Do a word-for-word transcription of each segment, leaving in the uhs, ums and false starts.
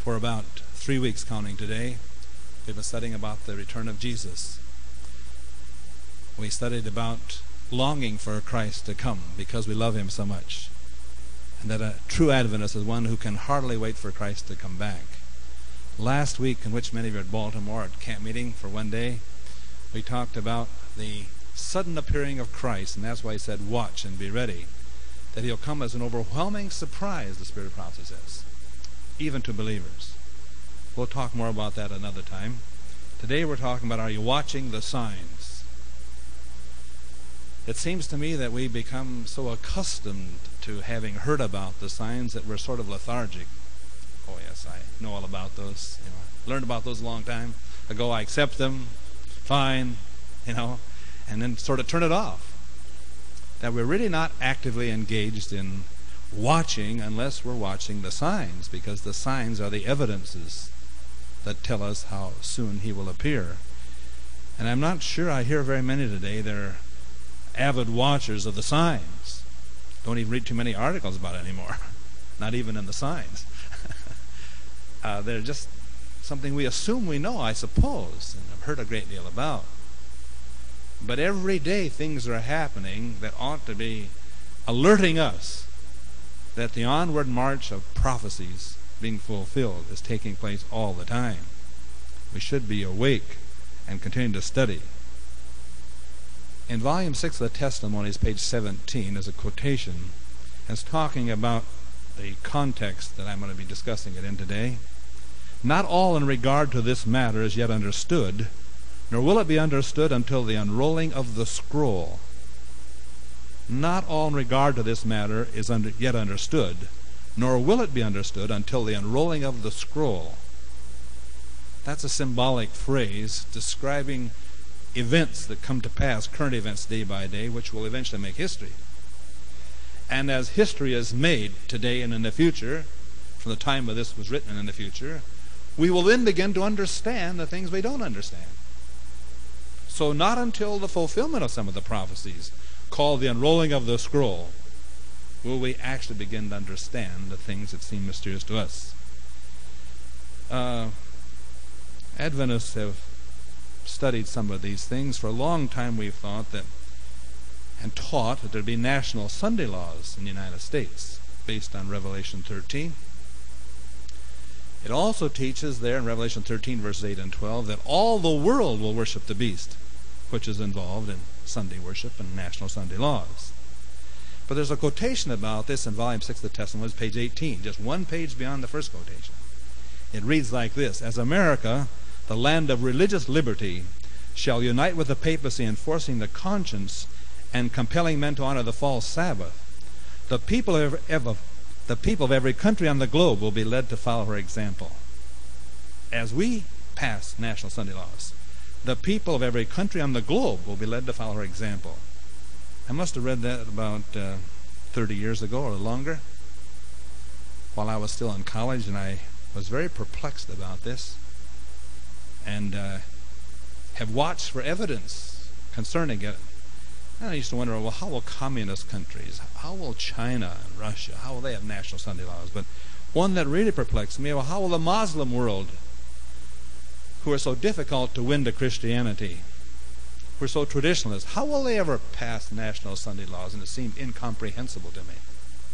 For about three weeks counting today, we've been studying about the return of Jesus. We studied about longing for Christ to come because we love him so much, and that a true Adventist is one who can hardly wait for Christ to come back. Last week, in which many of you were at Baltimore at camp meeting for one day, we talked about the sudden appearing of Christ, and that's why he said, watch and be ready, that he'll come as an overwhelming surprise, the Spirit of prophecy says, even to believers. We'll talk more about that another time. Today we're talking about, are you watching the signs? It seems to me that we become so accustomed to having heard about the signs that we're sort of lethargic. Oh yes, I know all about those. You know, learned about those a long time ago. I accept them, fine, you know, and then sort of turn it off. That we're really not actively engaged in watching unless we're watching the signs, because the signs are the evidences that tell us how soon he will appear. And I'm not sure I hear very many today that are avid watchers of the signs. Don't even read too many articles about it anymore, not even in the signs. uh, they're just something we assume we know, I suppose, and I've heard a great deal about. But every day things are happening that ought to be alerting us that the onward march of prophecies being fulfilled is taking place all the time. We should be awake and continue to study. In volume six of the Testimonies, page seventeen, is a quotation that's talking about the context that I'm going to be discussing it in today. Not all in regard to this matter is yet understood, nor will it be understood until the unrolling of the scroll. Not all in regard to this matter is under, yet understood, nor will it be understood until the unrolling of the scroll. That's a symbolic phrase describing events that come to pass, current events day by day, which will eventually make history. And as history is made today and in the future, from the time of this was written and in the future, we will then begin to understand the things we don't understand. So not until the fulfillment of some of the prophecies, called the unrolling of the scroll, will we actually begin to understand the things that seem mysterious to us. Uh, Adventists have studied some of these things. For a long time we've thought that and taught that there would be national Sunday laws in the United States based on Revelation thirteen. It also teaches there in Revelation thirteen, verses eight and twelve, that all the world will worship the beast, which is involved in Sunday worship and national Sunday laws. But there's a quotation about this in volume six of the Testimonies, page eighteen, just one page beyond the first quotation. It reads like this: As America, the land of religious liberty, shall unite with the papacy enforcing the conscience and compelling men to honor the false Sabbath, the people of every, the people of every country on the globe will be led to follow her example. As we pass national Sunday laws, the people of every country on the globe will be led to follow her example. I must have read that about uh, thirty years ago or longer, while I was still in college, and I was very perplexed about this, and uh, have watched for evidence concerning it. And I used to wonder, well, how will communist countries, how will China and Russia, how will they have national Sunday laws? But one that really perplexed me, well, how will the Muslim world, who are so difficult to win to Christianity, who are so traditionalist, how will they ever pass national Sunday laws? And it seemed incomprehensible to me.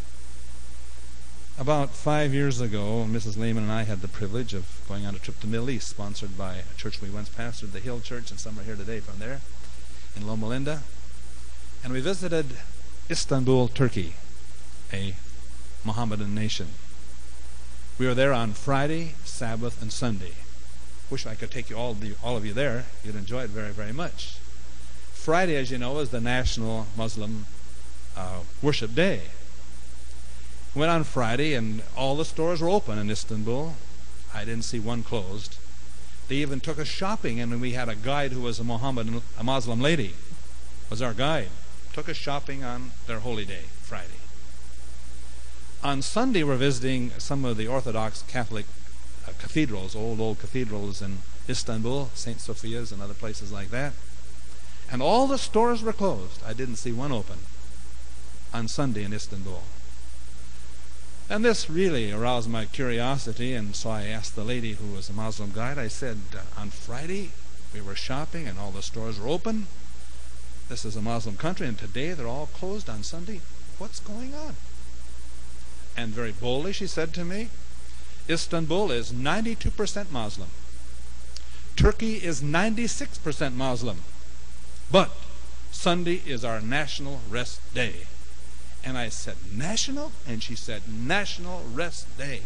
About five years ago, Missus Lehman and I had the privilege of going on a trip to the Middle East, sponsored by a church we once pastored, the Hill Church, and some are here today from there, in Loma Linda. And we visited Istanbul, Turkey, a Mohammedan nation. We were there on Friday, Sabbath, and Sunday. Wish I could take you all, the, all of you there. You'd enjoy it very, very much. Friday, as you know, is the national Muslim uh, worship day. Went on Friday, and all the stores were open in Istanbul. I didn't see one closed. They even took us shopping, and we had a guide who was a Mohammedan, a Muslim lady, was our guide. Took us shopping on their holy day, Friday. On Sunday, we're visiting some of the Orthodox Catholic uh, cathedrals, old, old cathedrals in Istanbul, Saint Sophia's and other places like that. And all the stores were closed. I didn't see one open on Sunday in Istanbul. And this really aroused my curiosity, and so I asked the lady who was a Muslim guide, I said, uh, on Friday we were shopping and all the stores were open. This is a Muslim country, and today they're all closed on Sunday. What's going on? And very boldly she said to me, Istanbul is ninety-two percent Muslim. Turkey is ninety-six percent Muslim. But Sunday is our national rest day. And I said, national? And she said, national rest day.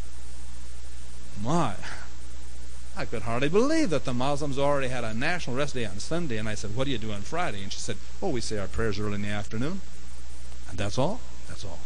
My, I could hardly believe that the Muslims already had a national rest day on Sunday. And I said, what do you do on Friday? And she said, oh, we say our prayers early in the afternoon. And that's all? That's all.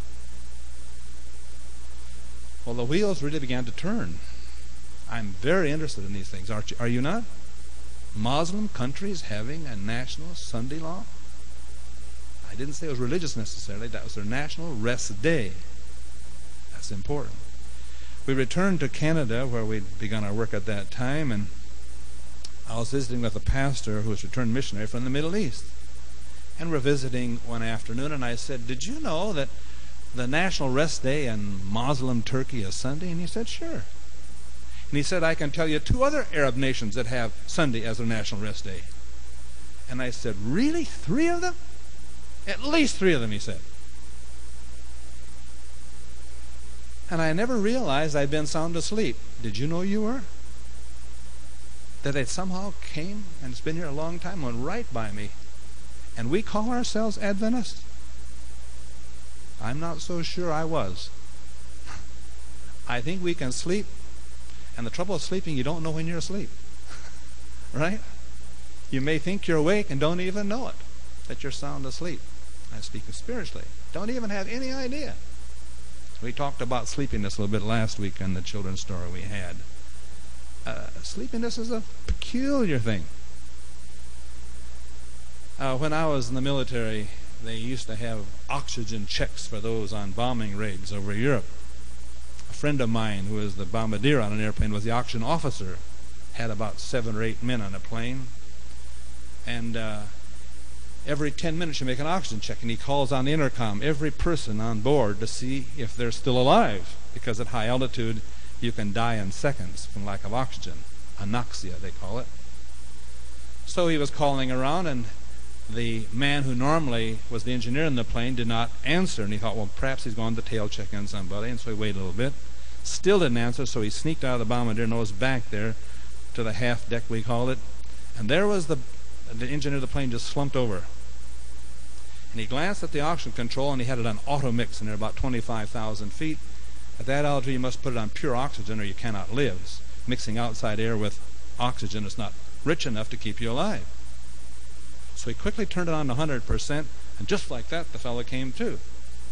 Well, the wheels really began to turn. I'm very interested in these things. Aren't you, are you not? Muslim countries having a national Sunday law? I didn't say it was religious necessarily. That was their national rest day. That's important. We returned to Canada, where we'd begun our work at that time, and I was visiting with a pastor who was a returned missionary from the Middle East. And we're visiting one afternoon, and I said, did you know that the national rest day in Muslim Turkey is Sunday? And he said, sure. And he said, I can tell you two other Arab nations that have Sunday as their national rest day. And I said, really? Three of them? At least three of them, he said. And I never realized I'd been sound asleep. Did you know you were? That it somehow came, and it's been here a long time, went right by me. And we call ourselves Adventists? I'm not so sure I was. I think we can sleep, and the trouble with sleeping, you don't know when you're asleep. Right? You may think you're awake and don't even know it, that you're sound asleep. I'm speaking spiritually. Don't even have any idea. We talked about sleepiness a little bit last week in the children's story we had. Uh, sleepiness is a peculiar thing. Uh, when I was in the military, they used to have oxygen checks for those on bombing raids over Europe. A friend of mine who was the bombardier on an airplane was the oxygen officer. Had about seven or eight men on a plane. And uh, every ten minutes you make an oxygen check, and he calls on the intercom every person on board to see if they're still alive, because at high altitude you can die in seconds from lack of oxygen. Anoxia, they call it. So he was calling around, and the man who normally was the engineer in the plane did not answer, and he thought, well, perhaps he's gone to tail check in somebody, and so he waited a little bit. Still didn't answer, so he sneaked out of the bombardier nose back there to the half deck, we called it, and there was the the engineer of the plane just slumped over. And he glanced at the oxygen control, and he had it on auto mix, and they're about twenty-five thousand feet. At that altitude, you must put it on pure oxygen, or you cannot live. Mixing outside air with oxygen is not rich enough to keep you alive. So he quickly turned it on to one hundred percent, and just like that, the fellow came to.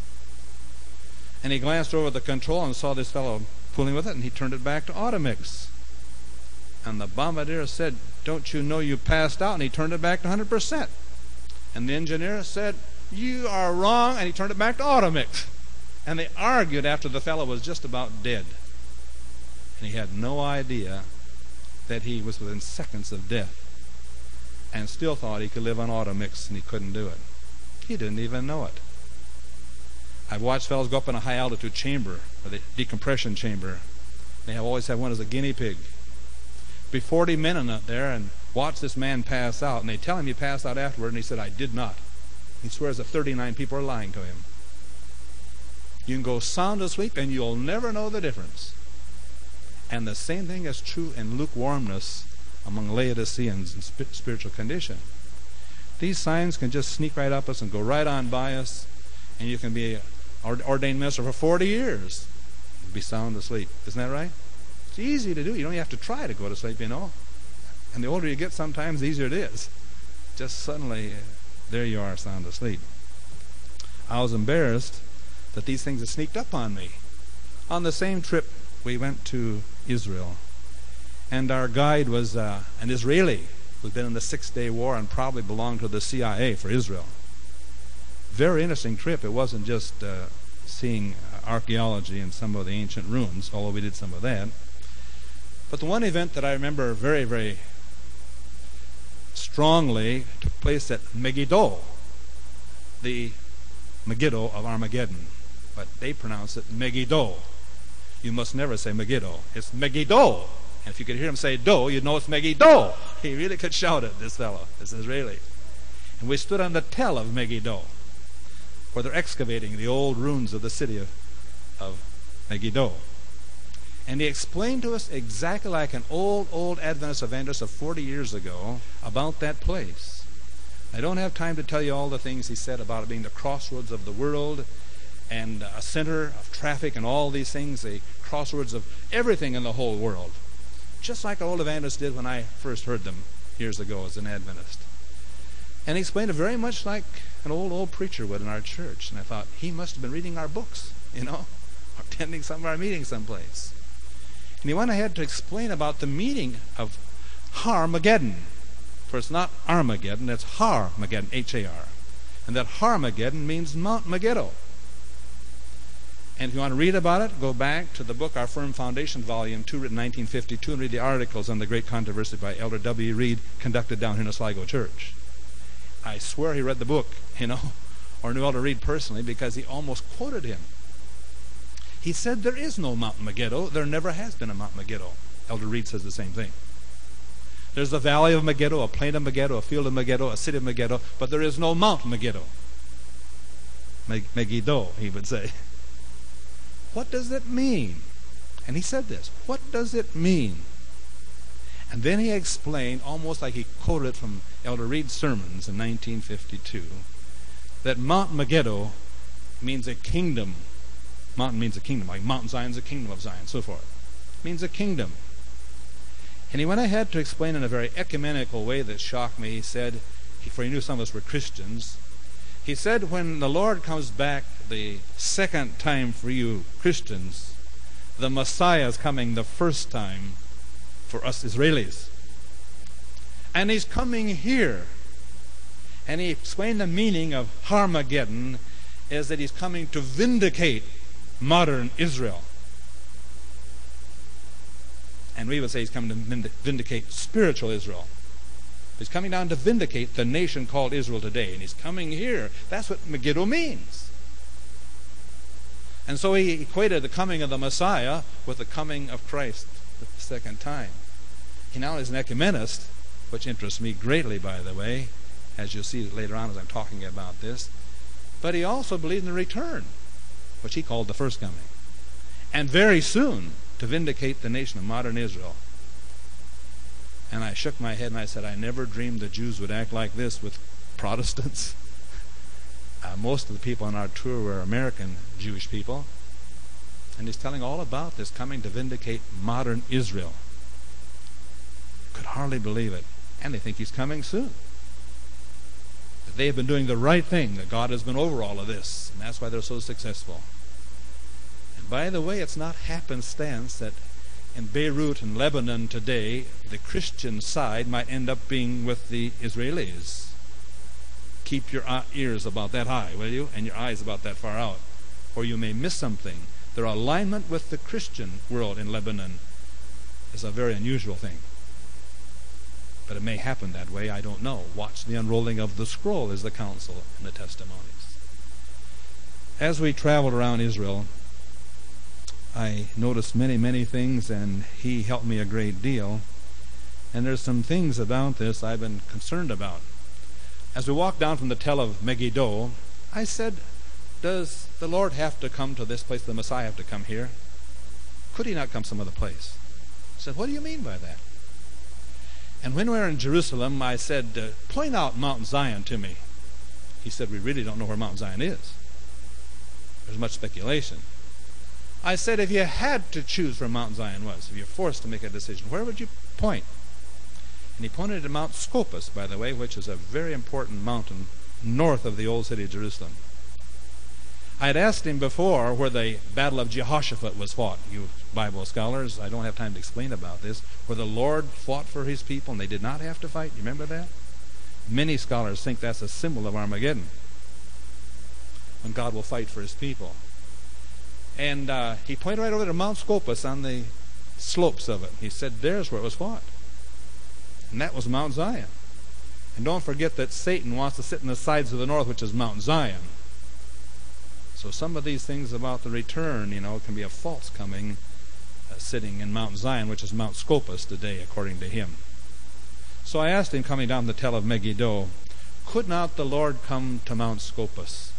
And he glanced over the control and saw this fellow fooling with it, and he turned it back to auto mix. And the bombardier said, don't you know you passed out? And he turned it back to one hundred percent. And the engineer said, you are wrong, and he turned it back to auto mix. And they argued after the fellow was just about dead. And he had no idea that he was within seconds of death, and still thought he could live on auto mix, and he couldn't do it. He didn't even know it. I've watched fellows go up in a high altitude chamber, or the decompression chamber. They have always had one as a guinea pig. Be forty men in it there, and watch this man pass out, and they tell him he passed out afterward, and he said, I did not. He swears that thirty-nine people are lying to him. You can go sound asleep, and you'll never know the difference. And the same thing is true in lukewarmness among Laodiceans in sp- spiritual condition. These signs can just sneak right up us and go right on by us, and you can be an ordained minister for forty years and be sound asleep. Isn't that right? It's easy to do. You don't even have to try to go to sleep, you know. And the older you get, sometimes the easier it is. Just suddenly, uh, there you are, sound asleep. I was embarrassed that these things had sneaked up on me. On the same trip, we went to Israel, and our guide was uh, an Israeli who'd been in the Six-Day War and probably belonged to the C I A for Israel. Very interesting trip. It wasn't just uh, seeing archaeology and some of the ancient ruins, although we did some of that. But the one event that I remember very, very strongly took place at Megiddo, the Megiddo of Armageddon. but they pronounce it Megiddo. You must never say Megiddo. It's Megiddo. And if you could hear him say do, you'd know it's Megiddo. He really could shout it, this fellow, this Israeli. And we stood on the tell of Megiddo, where they're excavating the old ruins of the city of, of Megiddo. And he explained to us exactly like an old, old Adventist evangelist of forty years ago about that place. I don't have time to tell you all the things he said about it being the crossroads of the world and a center of traffic and all these things, the crossroads of everything in the whole world. Just like old evangelists did when I first heard them years ago as an Adventist. And he explained it very much like an old, old preacher would in our church. And I thought, he must have been reading our books, you know, or attending some of our meetings someplace. And he went ahead to explain about the meaning of Har-Mageddon. For it's not Armageddon, it's Har-Mageddon, H A R. And that Har-Mageddon means Mount Megiddo. And if you want to read about it, go back to the book, Our Firm Foundation, Volume two, written in nineteen fifty-two, and read the articles on the great controversy by Elder W. Reed, conducted down here in the Sligo Church. I swear he read the book, you know, or knew Elder Reed personally, because he almost quoted him. He said there is no Mount Megiddo. There never has been a Mount Megiddo. Elder Reed says the same thing. There's the valley of Megiddo, a plain of Megiddo, a field of Megiddo, a city of Megiddo, but there is no Mount Megiddo. Meg- Megiddo, he would say. What does it mean? And he said this, what does it mean? And then he explained, almost like he quoted from Elder Reed's sermons in nineteen fifty-two, that Mount Megiddo means a kingdom. Mountain means a kingdom, like Mount Zion's a kingdom of Zion, so forth. It means a kingdom. And he went ahead to explain in a very ecumenical way that shocked me. He said, for he knew some of us were Christians, he said, when the Lord comes back the second time for you Christians, the Messiah is coming the first time for us Israelis. And he's coming here. And he explained the meaning of Har-Mageddon is that he's coming to vindicate modern Israel. And we would say he's coming to vindicate spiritual Israel. He's coming down to vindicate the nation called Israel today. And he's coming here. That's what Megiddo means. And so he equated the coming of the Messiah with the coming of Christ the second time. He now is an ecumenist, which interests me greatly, by the way, as you'll see later on as I'm talking about this. But he also believed in the return, which he called the first coming. And very soon, to vindicate the nation of modern Israel. And I shook my head and I said, I never dreamed the Jews would act like this with Protestants. Uh, most of the people on our tour were American Jewish people. And he's telling all about this coming to vindicate modern Israel. Could hardly believe it. And they think he's coming soon. That they have been doing the right thing, that God has been over all of this. And that's why they're so successful. And by the way, it's not happenstance that in Beirut and Lebanon today, the Christian side might end up being with the Israelis. Keep your ears about that high, will you? And your eyes about that far out. Or you may miss something. Their alignment with the Christian world in Lebanon is a very unusual thing. But it may happen that way, I don't know. Watch the unrolling of the scroll is the counsel and the testimonies. As we traveled around Israel, I noticed many, many things, and he helped me a great deal. And there's some things about this I've been concerned about. As we walked down from the tell of Megiddo, I said, does the Lord have to come to this place? The Messiah have to come here? Could he not come some other place? I said, what do you mean by that? And when we were in Jerusalem, I said, uh, point out Mount Zion to me. He said, we really don't know where Mount Zion is. There's much speculation. I said, if you had to choose where Mount Zion was, if you're forced to make a decision, where would you point? And he pointed to Mount Scopus, by the way, which is a very important mountain north of the old city of Jerusalem. I had asked him before where the Battle of Jehoshaphat was fought. You Bible scholars, I don't have time to explain about this, where the Lord fought for his people and they did not have to fight. You remember that? Many scholars think that's a symbol of Armageddon, when God will fight for his people. And uh, he pointed right over to Mount Scopus on the slopes of it. He said, there's where it was fought. And that was Mount Zion. And don't forget that Satan wants to sit in the sides of the north, which is Mount Zion. So some of these things about the return, you know, can be a false coming uh, sitting in Mount Zion, which is Mount Scopus today, according to him. So I asked him, coming down the tell of Megiddo, could not the Lord come to Mount Scopus?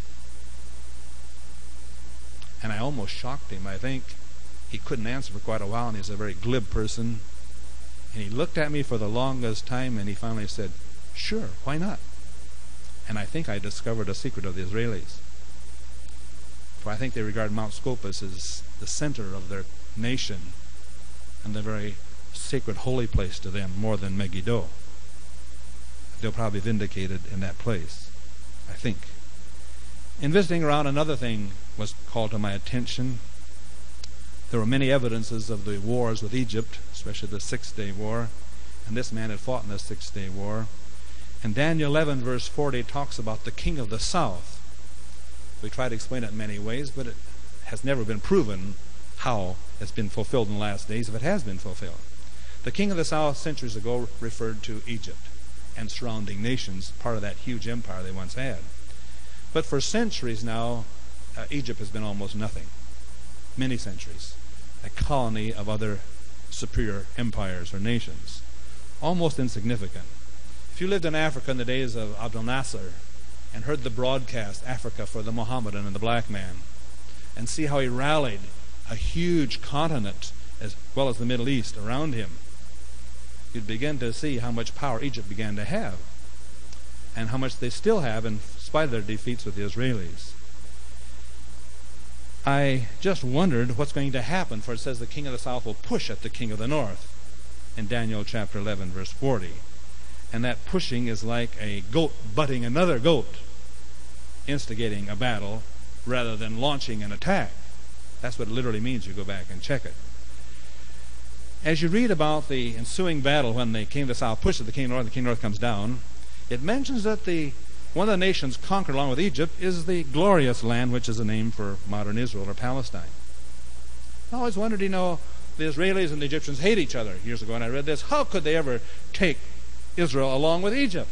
And I almost shocked him. I think he couldn't answer for quite a while, and he's a very glib person. And he looked at me for the longest time, and he finally said, sure, why not? And I think I discovered a secret of the Israelis. For I think they regard Mount Scopus as the center of their nation and the very sacred holy place to them more than Megiddo. They'll probably be vindicated in that place, I think. In visiting around, another thing was called to my attention. There were many evidences of the wars with Egypt, especially the Six-Day War, and this man had fought in the Six-Day War. And Daniel eleven, verse forty, talks about the king of the south. We try to explain it in many ways, but it has never been proven how it's been fulfilled in the last days, if it has been fulfilled. The king of the south, centuries ago, referred to Egypt and surrounding nations, part of that huge empire they once had. But for centuries now, uh, Egypt has been almost nothing. Many centuries. A colony of other superior empires or nations. Almost insignificant. If you lived in Africa in the days of Abdel Nasser and heard the broadcast, Africa for the Mohammedan and the black man, and see how he rallied a huge continent as well as the Middle East around him, you'd begin to see how much power Egypt began to have and how much they still have in spite of their defeats with the Israelis. I just wondered what's going to happen, for it says the king of the south will push at the king of the north in Daniel chapter eleven, verse forty. And that pushing is like a goat butting another goat, instigating a battle rather than launching an attack. That's what it literally means. You go back and check it. As you read about the ensuing battle when the king of the south pushes the king of the north, the king of the north comes down, it mentions that the one of the nations conquered along with Egypt is the glorious land, which is a name for modern Israel or Palestine. I always wondered, you know, the Israelis and the Egyptians hate each other years ago, and I read this. How could they ever take Israel along with Egypt?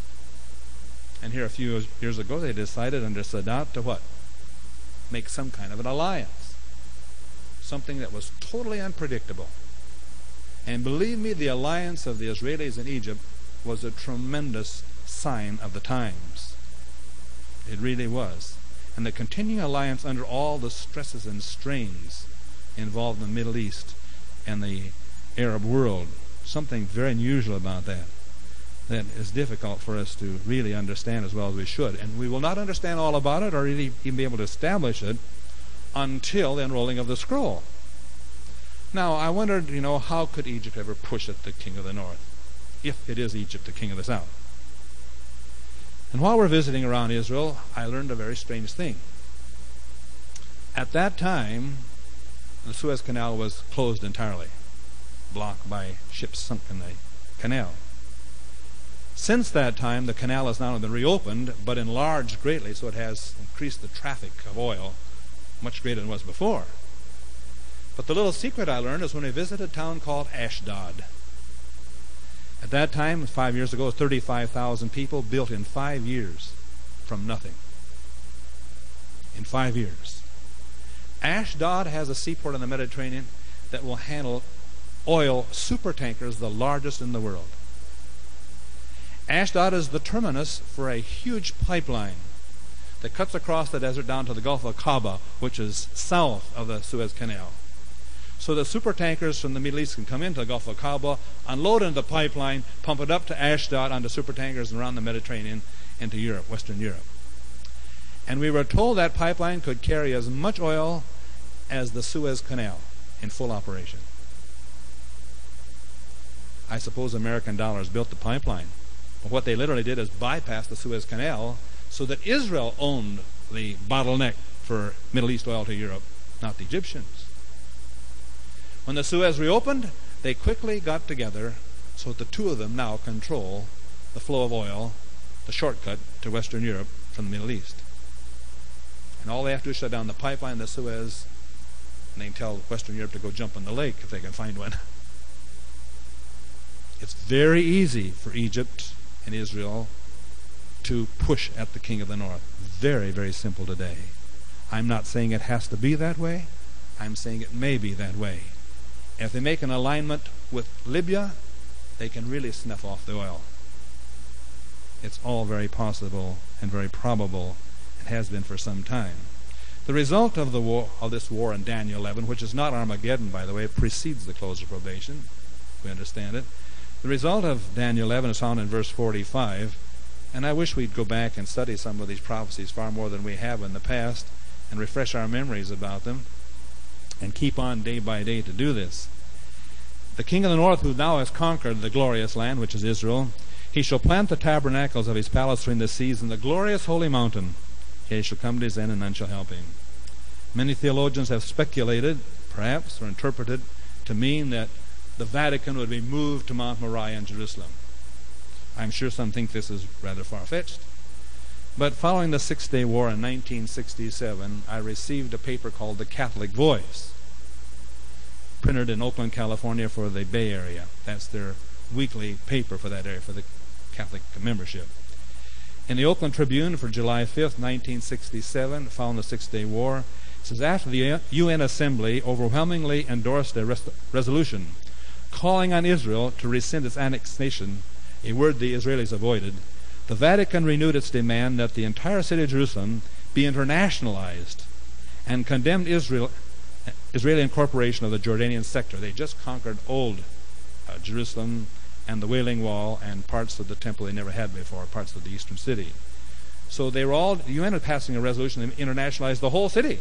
And here a few years ago they decided under Sadat to what? Make some kind of an alliance. Something that was totally unpredictable. And believe me, the alliance of the Israelis and Egypt was a tremendous sign of the times. It really was. And the continuing alliance under all the stresses and strains involved in the Middle East and the Arab world. Something very unusual about that. That is difficult for us to really understand as well as we should. And we will not understand all about it or really even be able to establish it until the unrolling of the scroll. Now, I wondered, you know, how could Egypt ever push at the king of the north, if it is Egypt, the king of the south? And while we're visiting around Israel, I learned a very strange thing. At that time, the Suez Canal was closed entirely, blocked by ships sunk in the canal. Since that time, the canal has not only been reopened, but enlarged greatly, so it has increased the traffic of oil much greater than it was before. But the little secret I learned is when we visited a town called Ashdod. At that time, five years ago, thirty-five thousand people built in five years from nothing. In five years. Ashdod has a seaport in the Mediterranean that will handle oil supertankers, the largest in the world. Ashdod is the terminus for a huge pipeline that cuts across the desert down to the Gulf of Aqaba, which is south of the Suez Canal. So the supertankers from the Middle East can come into the Gulf of Aqaba, unload into the pipeline, pump it up to Ashdod onto supertankers and around the Mediterranean into Europe, Western Europe. And we were told that pipeline could carry as much oil as the Suez Canal in full operation. I suppose American dollars built the pipeline. But what they literally did is bypass the Suez Canal so that Israel owned the bottleneck for Middle East oil to Europe, not the Egyptians. When the Suez reopened, they quickly got together so that the two of them now control the flow of oil, the shortcut to Western Europe from the Middle East. And all they have to do is shut down the pipeline, the Suez, and they can tell Western Europe to go jump in the lake if they can find one. It's very easy for Egypt and Israel to push at the king of the north. Very, very simple today. I'm not saying it has to be that way. I'm saying it may be that way. If they make an alignment with Libya, they can really snuff off the oil. It's all very possible and very probable, and has been for some time. The result of the war, of this war in Daniel eleven, which is not Armageddon, by the way, it precedes the close of probation, we understand it. The result of Daniel eleven is found in verse forty-five, and I wish we'd go back and study some of these prophecies far more than we have in the past, and refresh our memories about them, and keep on day by day to do this. The king of the north, who now has conquered the glorious land, which is Israel, he shall plant the tabernacles of his palace between the seas in the glorious holy mountain. He shall come to his end, and none shall help him. Many theologians have speculated, perhaps, or interpreted, to mean that the Vatican would be moved to Mount Moriah in Jerusalem. I'm sure some think this is rather far-fetched. But following the Six-Day War in nineteen sixty-seven, I received a paper called The Catholic Voice, printed in Oakland, California for the Bay Area. That's their weekly paper for that area, for the Catholic membership. In the Oakland Tribune for July fifth, nineteen sixty-seven, following the Six-Day War, it says, after the U N Assembly overwhelmingly endorsed a res- resolution calling on Israel to rescind its annexation, a word the Israelis avoided, the Vatican renewed its demand that the entire city of Jerusalem be internationalized and condemned Israel, Israeli incorporation of the Jordanian sector. They just conquered old uh, Jerusalem and the Wailing Wall and parts of the temple they never had before, parts of the eastern city. So they were all, the U N was passing a resolution to internationalize the whole city.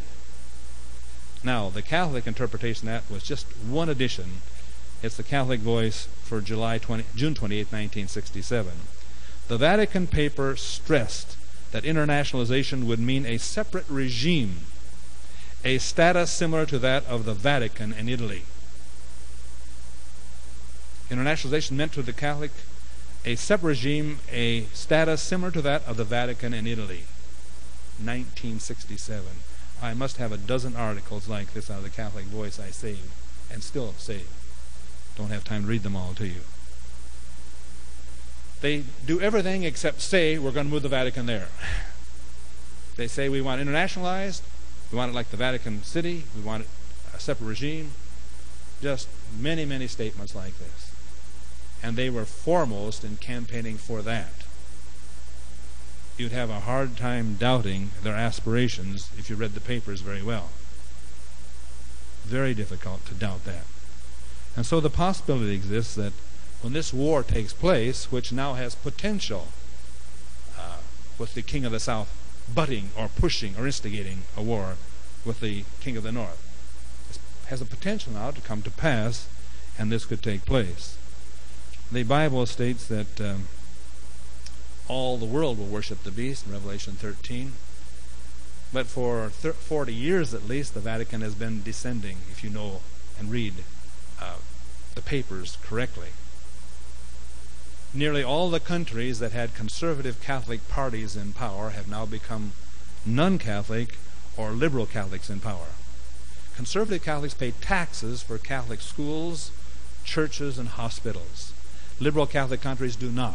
Now, the Catholic interpretation of that was just one edition. It's the Catholic Voice for July twentieth, June twenty-eighth, nineteen sixty-seven. The Vatican paper stressed that internationalization would mean a separate regime, a status similar to that of the Vatican in Italy. Internationalization meant to the Catholic a separate regime, a status similar to that of the Vatican in Italy. nineteen sixty-seven. I must have a dozen articles like this out of the Catholic Voice I saved, and still saved. Don't have time to read them all to you. They do everything except say we're going to move the Vatican there. They say we want it internationalized, we want it like the Vatican City, we want it a separate regime. Just many, many statements like this. And they were foremost in campaigning for that. You'd have a hard time doubting their aspirations if you read the papers very well. Very difficult to doubt that. And so the possibility exists that when this war takes place, which now has potential, uh, with the King of the South butting or pushing or instigating a war with the King of the North, it has a potential now to come to pass, and this could take place. The Bible states that um, all the world will worship the beast in Revelation thirteen. But for thir- forty years at least, the Vatican has been descending, if you know and read uh, the papers correctly. Nearly all the countries that had conservative Catholic parties in power have now become non-Catholic or liberal Catholics in power. Conservative Catholics pay taxes for Catholic schools, churches, and hospitals. Liberal Catholic countries do not.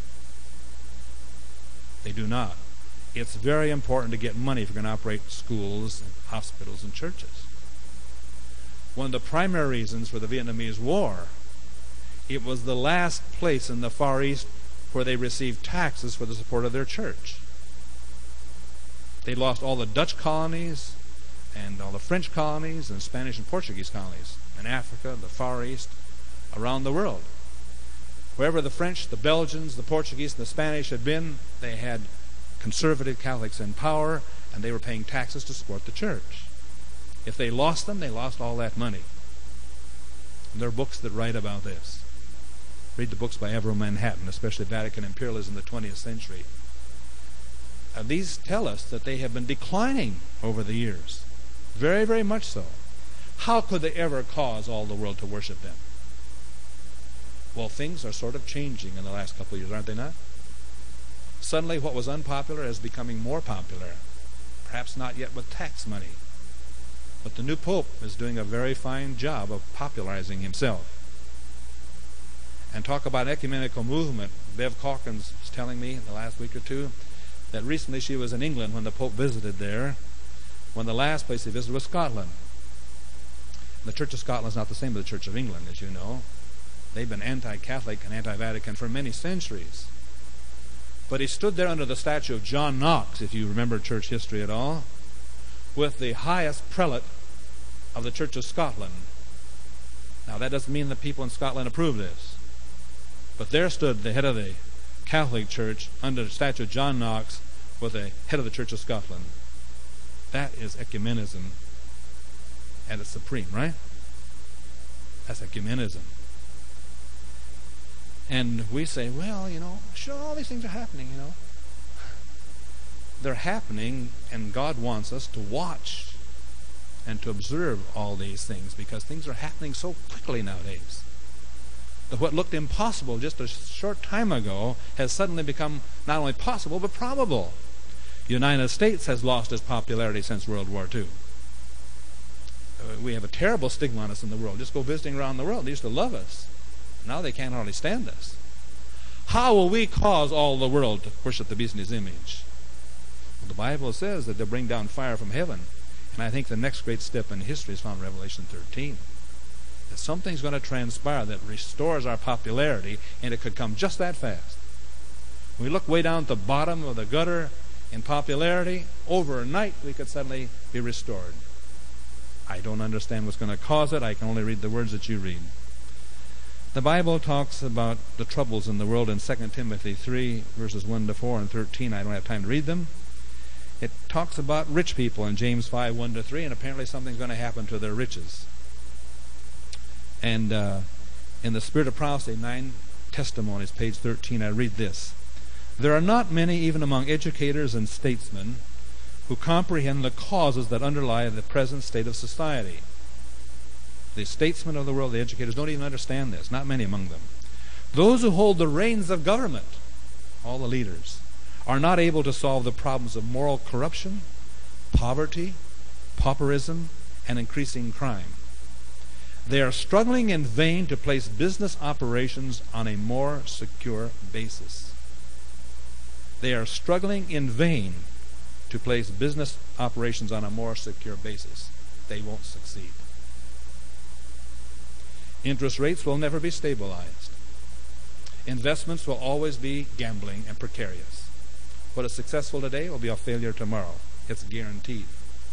They do not. It's very important to get money if you're going to operate schools, and hospitals, and churches. One of the primary reasons for the Vietnamese War, it was the last place in the Far East where they received taxes for the support of their church. They lost all the Dutch colonies and all the French colonies and Spanish and Portuguese colonies in Africa, the Far East, around the world. Wherever the French, the Belgians, the Portuguese, and the Spanish had been, they had conservative Catholics in power, and they were paying taxes to support the church. If they lost them, they lost all that money. And there are books that write about this. Read the books by Avro Manhattan, especially Vatican Imperialism in the twentieth century. Uh, these tell us that they have been declining over the years. Very, very much so. How could they ever cause all the world to worship them? Well, things are sort of changing in the last couple of years, aren't they not? Suddenly what was unpopular is becoming more popular. Perhaps not yet with tax money. But the new Pope is doing a very fine job of popularizing himself. And talk about ecumenical movement. Bev Calkins was telling me in the last week or two that recently she was in England when the Pope visited there, One of the last places he visited was Scotland. The Church of Scotland is not the same as the Church of England, as you know. They've been anti-Catholic and anti-Vatican for many centuries. But he stood there under the statue of John Knox, if you remember church history at all, with the highest prelate of the Church of Scotland. Now, that doesn't mean the people in Scotland approve this. But there stood the head of the Catholic Church under the statue of John Knox with the head of the Church of Scotland. That is ecumenism at its supreme, right? That's ecumenism. And we say, well, you know, sure, all these things are happening, you know. They're happening, and God wants us to watch and to observe all these things, because things are happening so quickly nowadays that what looked impossible just a short time ago has suddenly become not only possible but probable. The United States has lost its popularity since World War Two. Uh, we have a terrible stigma on us in the world. Just go visiting around the world. They used to love us. Now they can't hardly stand us. How will we cause all the world to worship the beast in his image? Well, the Bible says that they'll bring down fire from heaven. And I think the next great step in history is found in Revelation thirteen. That something's going to transpire that restores our popularity, and it could come just that fast. When we look way down at the bottom of the gutter in popularity, overnight we could suddenly be restored. I don't understand what's going to cause it. I can only read the words that you read. The Bible talks about the troubles in the world in Second Timothy three, verses one to four and thirteen. I don't have time to read them. It talks about rich people in James five, one to three, and apparently something's going to happen to their riches. And uh, in the Spirit of Prophecy, Nine Testimonies, page thirteen, I read this. There are not many, even among educators and statesmen, who comprehend the causes that underlie the present state of society. The statesmen of the world, the educators, don't even understand this. Not many among them. Those who hold the reins of government, all the leaders, are not able to solve the problems of moral corruption, poverty, pauperism, and increasing crime. They are struggling in vain to place business operations on a more secure basis. They are struggling in vain to place business operations on a more secure basis. They won't succeed. Interest rates will never be stabilized. Investments will always be gambling and precarious. What is successful today will be a failure tomorrow. It's guaranteed.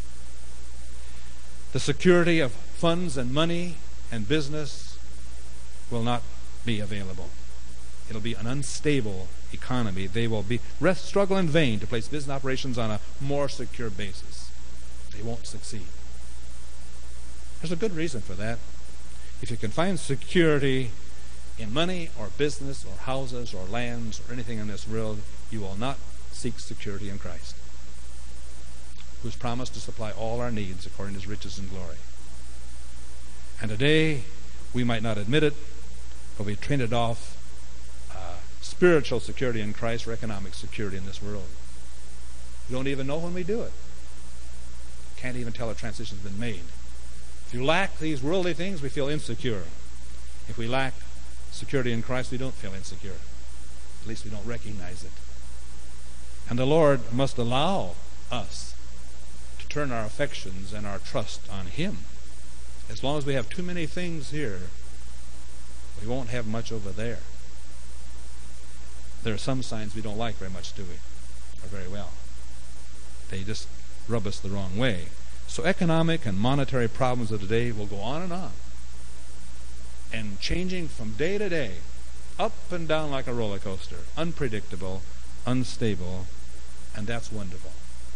The security of funds and money and business will not be available. It'll be an unstable economy. They will be rest, struggle in vain to place business operations on a more secure basis. They won't succeed. There's a good reason for that. If you can find security in money or business or houses or lands or anything in this world, you will not seek security in Christ, who's promised to supply all our needs according to his riches and glory. And today, we might not admit it, but we traded off uh, spiritual security in Christ for economic security in this world. We don't even know when we do it. Can't even tell a transition's been made. If you lack these worldly things, we feel insecure. If we lack security in Christ, we don't feel insecure. At least we don't recognize it. And the Lord must allow us to turn our affections and our trust on him. As long as we have too many things here, we won't have much over there. There are some signs we don't like very much, do we? Or very well. They just rub us the wrong way. So economic and monetary problems of today will go on and on. And changing from day to day, up and down like a roller coaster, unpredictable, unstable, and that's wonderful.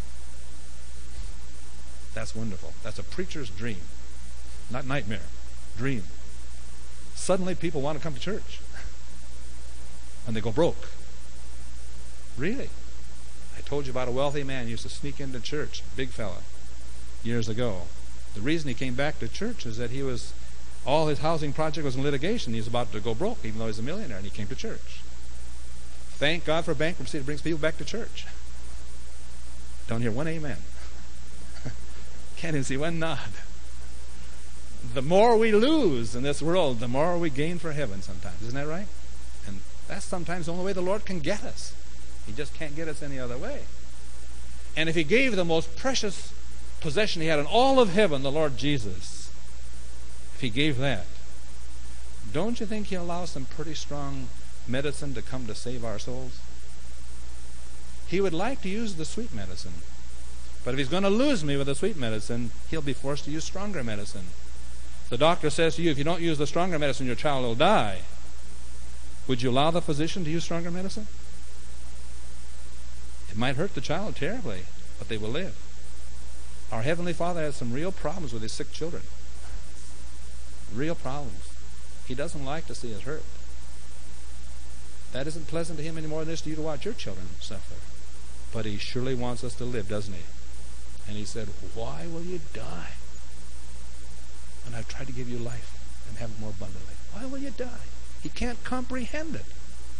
That's wonderful. That's a preacher's dream. Not nightmare. Dream. Suddenly people want to come to church. And they go broke. Really? I told you about a wealthy man who used to sneak into church, big fella, years ago. The reason he came back to church is that he was, all his housing project was in litigation. He was about to go broke, even though he's a millionaire, and he came to church. Thank God for bankruptcy. It brings people back to church. Don't hear one amen. Can't even see one nod. The more we lose in this world, the more we gain for heaven sometimes. Isn't that right? And that's sometimes the only way the Lord can get us. He just can't get us any other way. And if he gave the most precious possession he had in all of heaven, the Lord Jesus, if he gave that, don't you think he'll allow some pretty strong medicine to come to save our souls? He would like to use the sweet medicine. But if he's going to lose me with the sweet medicine, he'll be forced to use stronger medicine. The doctor says to you, if you don't use the stronger medicine, your child will die. Would you allow the physician to use stronger medicine? It might hurt the child terribly, but they will live. Our Heavenly Father has some real problems with his sick children. Real problems. He doesn't like to see us hurt. That isn't pleasant to him any more than it is to you to watch your children suffer. But he surely wants us to live, doesn't he? And he said, why will you die when I've tried to give you life and have it more abundantly? Why will you die? He can't comprehend it.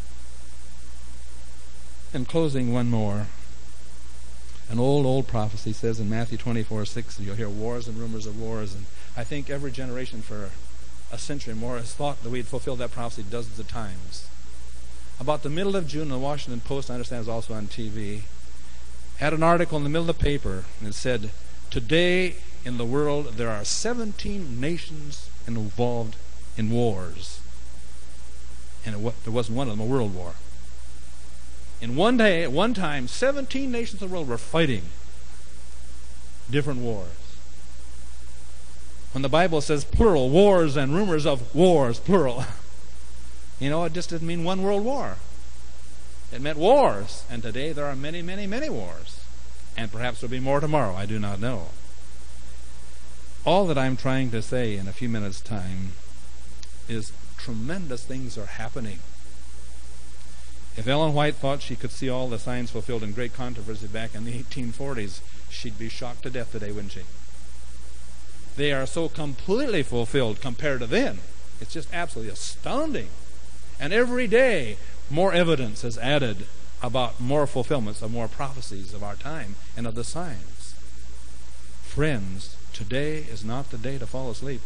In closing, one more. An old, old prophecy says in Matthew twenty-four six, you'll hear wars and rumors of wars. And I think every generation for a century or more has thought that we'd fulfilled that prophecy dozens of times. About the middle of June, the Washington Post, I understand, is also on T V, had an article in the middle of the paper, and it said, today in the world there are seventeen nations involved in wars. And it, there wasn't one of them a world war. In one day, at one time, seventeen nations of the world were fighting different wars. When the Bible says plural, wars and rumors of wars, plural, you know, it just didn't mean one world war. It meant wars. And today there are many, many, many wars. And perhaps there will be more tomorrow. I do not know. All that I'm trying to say in a few minutes' time is tremendous things are happening. If Ellen White thought she could see all the signs fulfilled in great controversy back in the eighteen forties, she'd be shocked to death today, wouldn't she? They are so completely fulfilled compared to then. It's just absolutely astounding. And every day, more evidence is added about more fulfillments of more prophecies of our time and of the signs. Friends, today is not the day to fall asleep.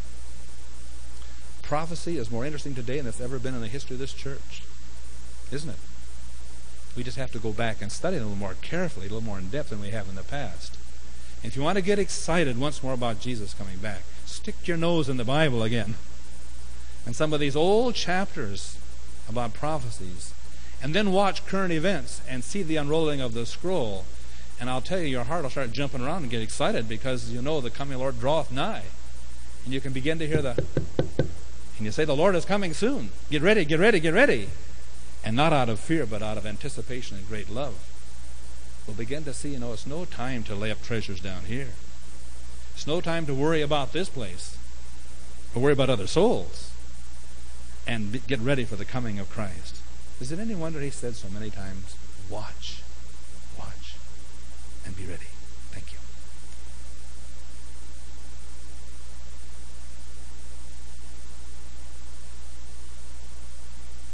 Prophecy is more interesting today than it's ever been in the history of this church, isn't it? We just have to go back and study it a little more carefully, a little more in depth than we have in the past. And if you want to get excited once more about Jesus coming back, stick your nose in the Bible again. And some of these old chapters about prophecies, and then watch current events and see the unrolling of the scroll. And I'll tell you, your heart will start jumping around and get excited because you know the coming Lord draweth nigh. And you can begin to hear the, and you say, the Lord is coming soon. Get ready, get ready, get ready. And not out of fear, but out of anticipation and great love. We'll begin to see, you know, it's no time to lay up treasures down here. It's no time to worry about this place, or worry about other souls. And be, get ready for the coming of Christ. Is it any wonder he said so many times, watch